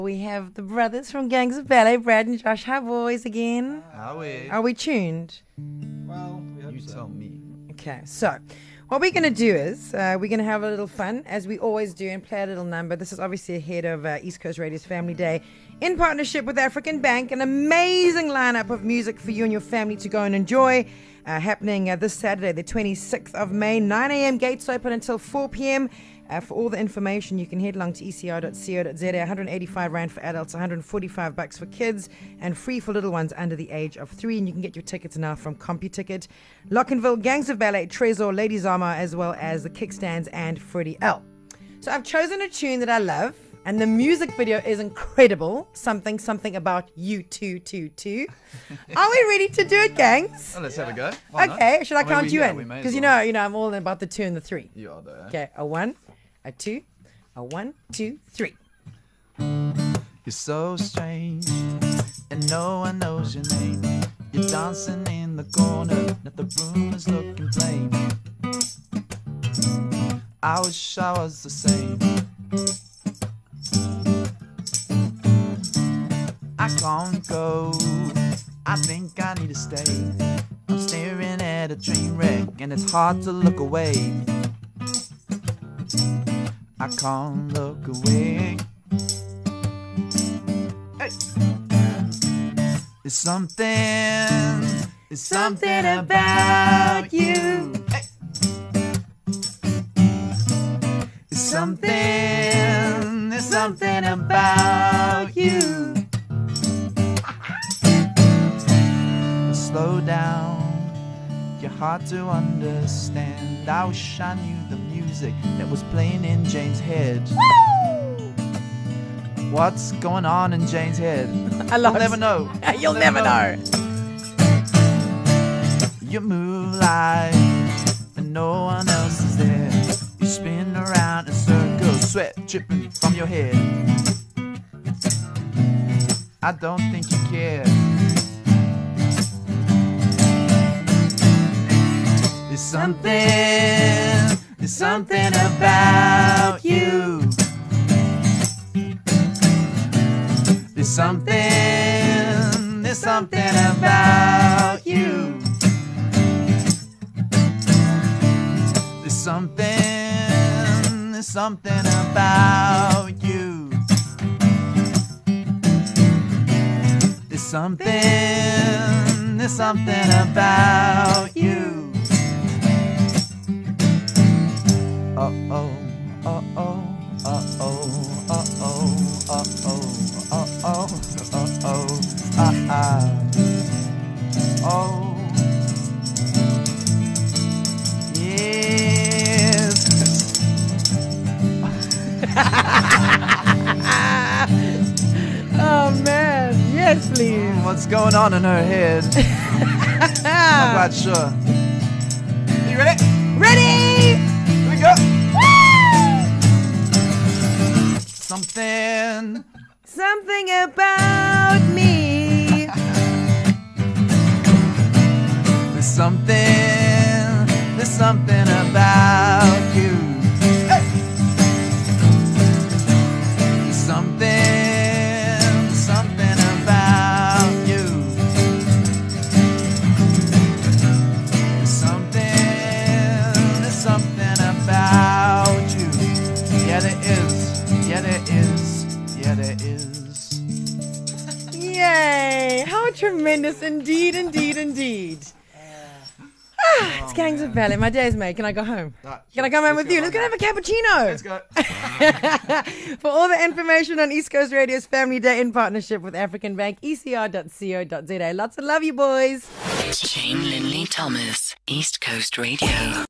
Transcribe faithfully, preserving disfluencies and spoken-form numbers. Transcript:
We have the brothers from Gangs of Ballet, Brad and Josh. Hi, boys, again. Are we? Are we tuned? Well, you tell me. Okay, so what we're going to do is uh, we're going to have a little fun, as we always do, and play a little number. This is obviously ahead of uh, East Coast Radio's Family Day in partnership with African Bank. An amazing lineup of music for you and your family to go and enjoy. Uh, happening uh, this Saturday, the twenty-sixth of May, nine a.m. Gates open until four p.m. Uh, for all the information, you can head along to e c r dot co dot z a. one hundred eighty-five rand for adults, one hundred forty-five bucks for kids, and free for little ones under the age of three. And you can get your tickets now from CompuTicket, Lockenville, Gangs of Ballet, Trezor, Ladies Armor, as well as the Kickstands and Freddie L. So I've chosen a tune that I love, and the music video is incredible. Something, something about you two, two, two. Are we ready to do it, gangs? Oh, let's have a go. Why not? Okay, should I, I mean, count we- you yeah, in? we may as Because you well. know, you know, I'm all about the two and the three. You are there. Okay, a one, a two, a one, two, three. You're so strange, and no one knows your name. You're dancing in the corner, now the room is looking plain. I wish I was the same. I can't go, I think I need to stay. I'm staring at a train wreck, and it's hard to look away. I can't look away. Hey. There's something, there's something about you. Hey. There's something, there's something about you. Slow down, you're hard to understand. I wish I knew the music that was playing in Jane's head. What's going on in Jane's head? I love You'll never know. You'll never know. You move like and no one else is there. You spin around in circles, sweat dripping from your head. I don't think you care. There's something, there's something about you. There's something, there's something about you. There's something, there's something about you. There's something, there's something about you. Uh-oh, uh-oh, uh-oh, uh-oh, uh-oh, uh-oh, uh-oh, uh-oh, oh, yes. Oh, man. Yes, please. What's going on in her head? I'm not quite sure. You ready? Ready? Here we go. Something, Something about me. there's something, there's something about you. Hey! There's something, something about you. There's something, there's something about you. Yeah, there is. Yeah, there is. Yeah, there is. Yay. How tremendous indeed, indeed, indeed. Ah, it's Gangs of Ballet. My day's made. Can I go home? Right, Can I sure. come home Let's with you? go Let's go right have a cappuccino. Let's go. For all the information on East Coast Radio's Family Day in partnership with African Bank, e c r dot co dot z a. Lots of love, you boys. Jane Linley Thomas, East Coast Radio.